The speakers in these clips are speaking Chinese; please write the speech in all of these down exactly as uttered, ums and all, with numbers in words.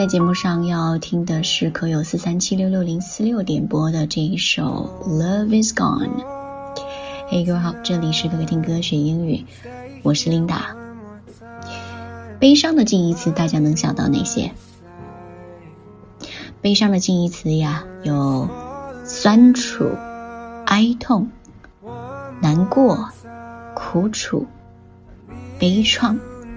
在节目上要听的是可有四三七六六零四六点播的这一首 Love is Gone。 嘿，各位好，这里是各位听歌学英语，我是琳达。悲伤的近义词大家能想到哪些？悲伤的近义词呀，有酸楚、哀痛、难过、苦楚、悲怆。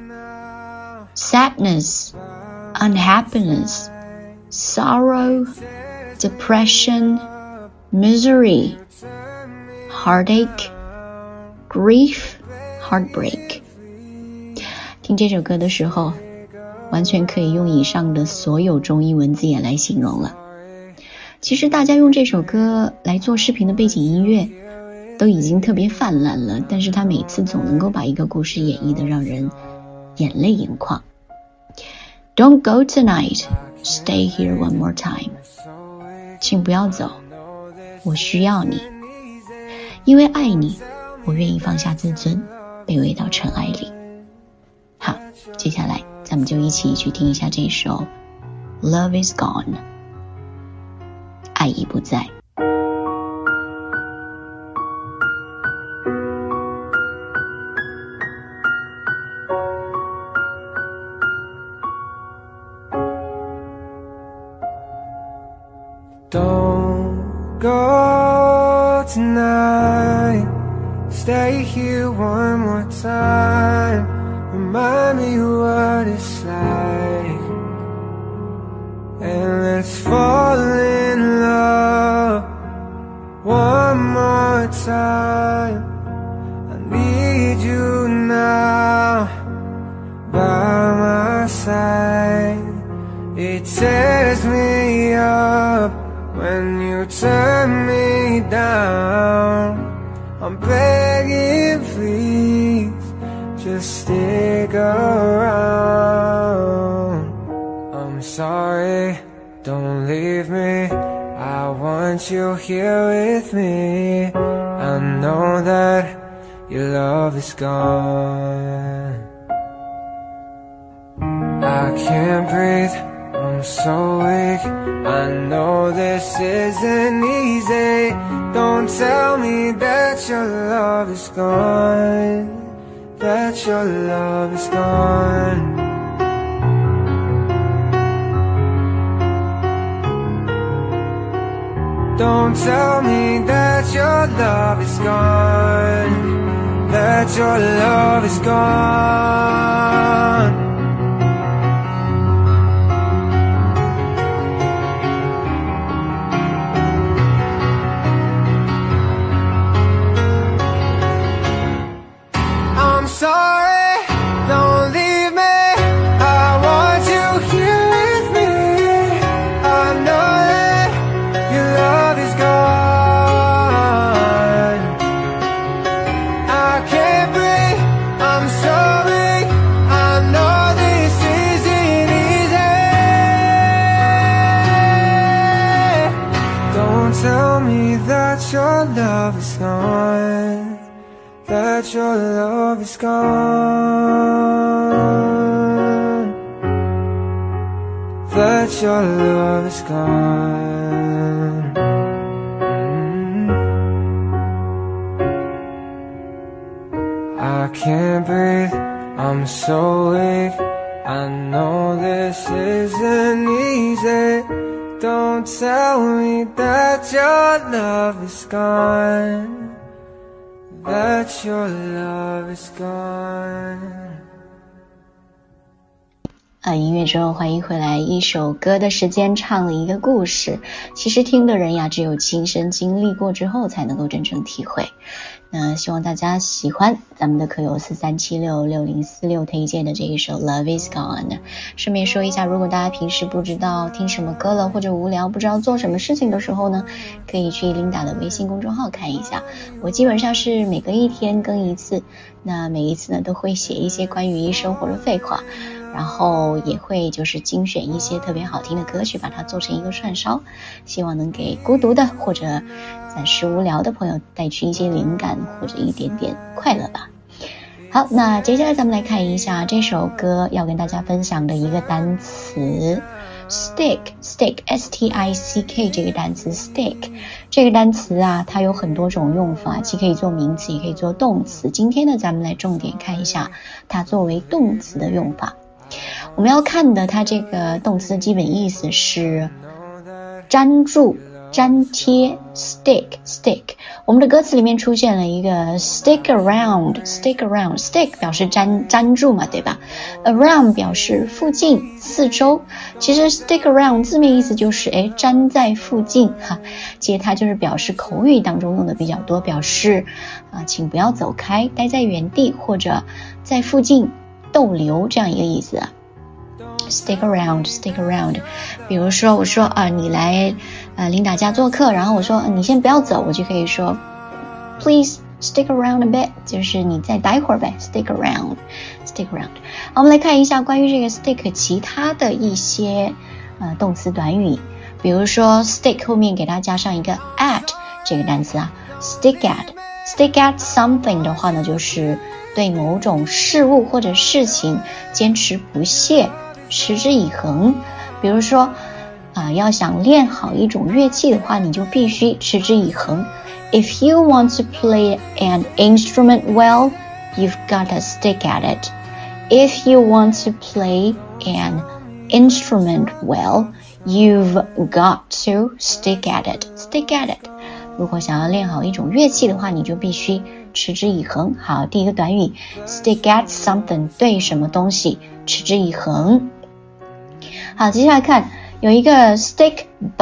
Sadness, unhappiness, sorrow, depression, misery, heartache, grief, heartbreak。 听这首歌的时候，完全可以用以上的所有中英文字眼来形容了。其实大家用这首歌来做视频的背景音乐都已经特别泛滥了，但是他每次总能够把一个故事演绎的让人眼泪盈眶。 Don't go tonight, stay here one more time。 请不要走，我需要你，因为爱你，我愿意放下自尊，卑微到尘埃里。好，接下来咱们就一起去听一下这首 Love is Gone， 爱已不在。 Don't go tonight, stay here one more time, remind me what it's like, and let's fall in love one more time. I need you now by my side. It tears me up when you turn me down. I'm begging, please, just stick around. I'm sorry, don't leave me, I want you here with me. I know that your love is gone. I can't breathe, I'm so weak, I know this isn't easy. Don't tell me that your love is gone, that your love is gone. Don't tell me that your love is gone, that your love is gone. Sorry, don't leave me, I want you here with me. I know that your love is gone. I can't breathe, I'm so weak, I know this isn't easy. Don't tell me that your love is gone, that your love is gone, that your love is gone. Mm-hmm. I can't breathe, I'm so weak, I know this isn't easy. Don't tell me that your love is gone, that your love is gone. 啊，音乐之后欢迎回来。一首歌的时间唱了一个故事，其实听的人呀，只有亲身经历过之后才能够真正体会。那希望大家喜欢咱们的可有四三七六六零四六推荐的这一首 Love is Gone。 顺便说一下，如果大家平时不知道听什么歌了，或者无聊不知道做什么事情的时候呢，可以去琳达的微信公众号看一下。我基本上是每隔一天更一次，那每一次呢都会写一些关于生活的废话，然后也会就是精选一些特别好听的歌曲，把它做成一个串烧，希望能给孤独的或者暂时无聊的朋友带去一些灵感或者一点点快乐吧。好，那接下来咱们来看一下这首歌要跟大家分享的一个单词， stick stick S T I C K 这个单词 stick 这个单词啊，它有很多种用法，既可以做名词也可以做动词。今天呢，咱们来重点看一下它作为动词的用法。我们要看的它这个动词的基本意思是粘住粘贴 stick stick 我们的歌词里面出现了一个 stick around stick around stick 表示粘粘住嘛，对吧？ around 表示附近四周，其实 stick around 字面意思就是诶粘在附近哈，其实它就是表示口语当中用的比较多，表示啊、呃，请不要走开，待在原地或者在附近逗留这样一个意思啊。Stick around, stick around 比如说我说啊，你来呃琳达家做客，然后我说你先不要走，我就可以说 Please stick around a bit 就是你再待会儿呗 stick around, stick around 好，我们来看一下关于这个 stick 其他的一些呃动词短语，比如说 stick 后面给它加上一个 at 这个单词啊 stick at stick at something 的话呢，就是对某种事物或者事情坚持不懈持之以恒，比如说啊，要想练好一种乐器的话，你就必须持之以恒。If you want to play an instrument well, you've got to stick at it. If you want to play an instrument well, you've got to stick at it. Stick at it. 如果想要练好一种乐器的话，你就必须持之以恒。好，第一个短语 stick at something 对什么东西持之以恒。好，接下来看有一个 stick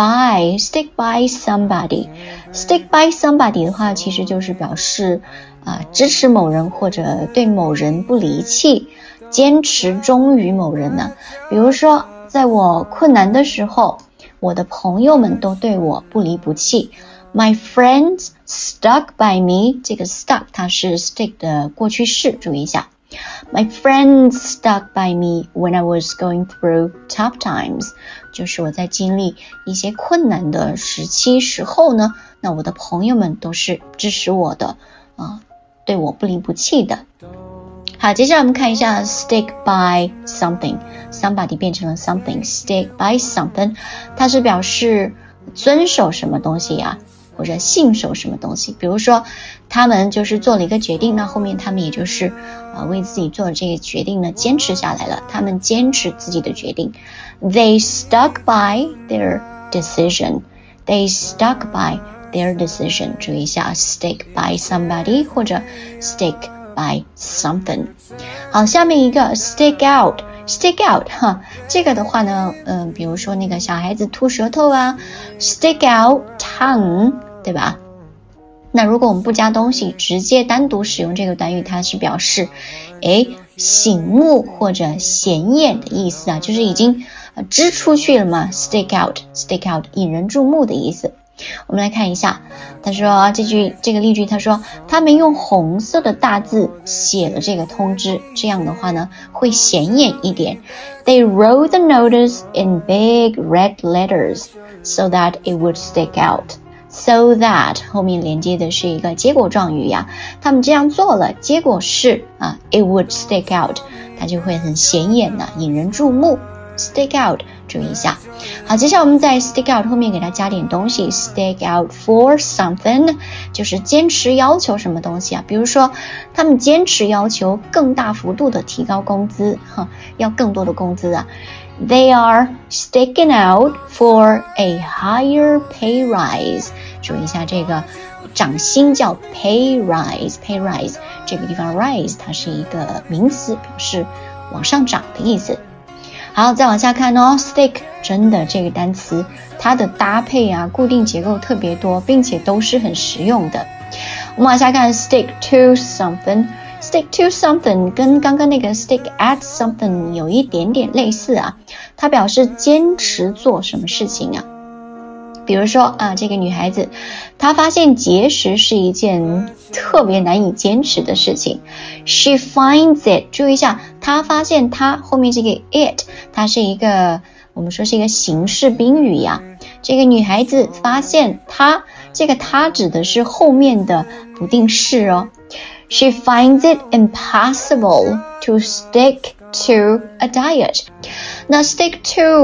by stick by somebody stick by somebody 的话，其实就是表示啊、呃、支持某人或者对某人不离弃，坚持忠于某人呢。比如说在我困难的时候，我的朋友们都对我不离不弃。My friends stuck by me 这个 stuck 它是 stick 的过去式，注意一下。My friends stuck by me when I was going through tough times 就是我在经历一些困难的时期时候呢，那我的朋友们都是支持我的啊，对我不离不弃的。好，接下来我们看一下 stick by something somebody 变成了 something stick by something 它是表示遵守什么东西呀、啊或者信守什么东西，比如说他们就是做了一个决定，那后面他们也就是呃为自己做的这个决定呢坚持下来了，他们坚持自己的决定。 They stuck by their decision They stuck by their decision 注意一下 stick by somebody 或者 stick by something。 好，下面一个 stick out stick out 哈，这个的话呢嗯、呃，比如说那个小孩子吐舌头啊 stick out tongue 对吧？那如果我们不加东西直接单独使用这个短语，它是表示诶醒目或者显眼的意思啊，就是已经呃支出去了嘛 stick out stick out 引人注目的意思。我们来看一下，他说这句这个例句，他说他们用红色的大字写了这个通知，这样的话呢会显眼一点。 They wrote the notice in big red letters so that it would stick out so that 后面连接的是一个结果状语呀，他们这样做了，结果是啊 it would stick out 它就会很显眼的引人注目 stick out 注意一下。好，接下来我们在 stick out 后面给它加点东西 stick out for something 就是坚持要求什么东西啊，比如说他们坚持要求更大幅度的提高工资哈，要更多的工资啊。They are sticking out for a higher pay rise 注意一下这个涨薪叫 pay rise pay rise 这个地方 rise 它是一个名词，表示往上涨的意思。好，再往下看哦 stick 真的这个单词它的搭配啊固定结构特别多，并且都是很实用的。我们往下看 stick to something stick to something 跟刚刚那个 stick at something 有一点点类似啊，它表示坚持做什么事情啊。比如说啊，这个女孩子她发现节食是一件特别难以坚持的事情。 She finds it 注意一下，她发现她后面这个 it 它是一个我们说是一个形式宾语呀。这个女孩子发现她，这个她指的是后面的不定式哦。She finds it impossible to stick to a diet 那 stick to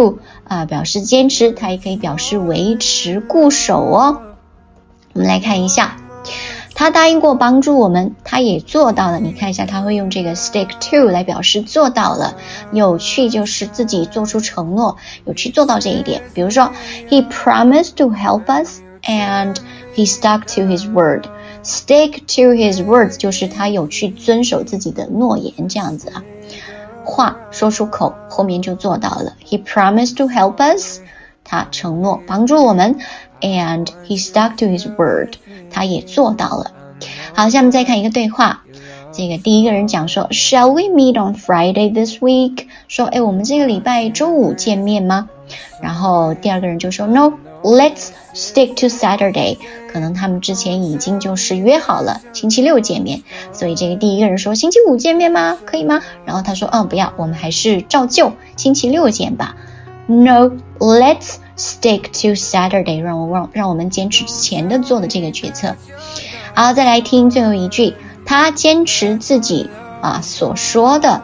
啊，表示坚持，它也可以表示维持固守哦。我们来看一下，他答应过帮助我们，他也做到了。你看一下，他会用这个 stick to 来表示做到了。有去就是自己做出承诺，有去做到这一点。比如说 ，He promised to help us and he stuck to his word. Stick to his words 就是他有去遵守自己的诺言，这样子啊。话说出口，后面就做到了。He promised to help us， 他承诺帮助我们 ，and he stuck to his word， 他也做到了。好，下面再看一个对话。这个第一个人讲说 ，Shall we meet on Friday this week？ 说，哎，我们这个礼拜周五见面吗？然后第二个人就说 ，No，let's stick to Saturday。可能他们之前已经就是约好了星期六见面，所以这个第一个人说星期五见面吗？可以吗？然后他说，嗯，不要，我们还是照旧星期六见吧。No，let's stick to Saturday。让我让让我们坚持之前的做的这个决策。好，再来听最后一句，他坚持自己啊所说的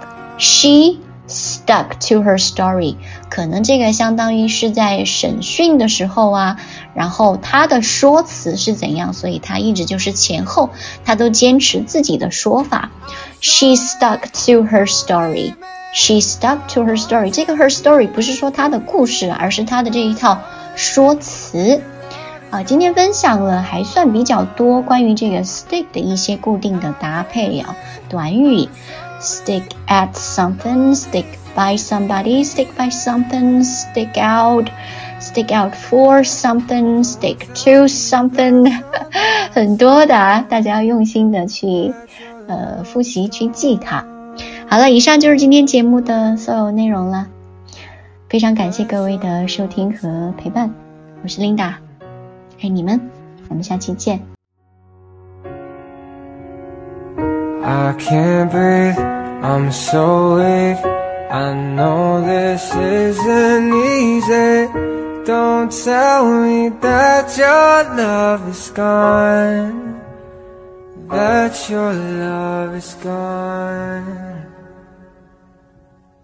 ，She stuck to her story， 可能这个相当于是在审讯的时候啊，然后他的说辞是怎样，所以他一直就是前后他都坚持自己的说法。She stuck to her story， She stuck to her story， 这个 her story 不是说他的故事，而是他的这一套说辞。啊，今天分享了还算比较多关于这个 stick 的一些固定的搭配啊，短语。Stick at something, stick by somebody, stick by something, stick out, stick out for something, stick to something 很多的啊，大家要用心的去呃复习去记它。好了，以上就是今天节目的所有内容了，非常感谢各位的收听和陪伴，我是 Linda， 爱你们，我们下期见。 I can't breathe, I'm so weak, I know this isn't easy. Don't tell me that your love is gone, that your love is gone.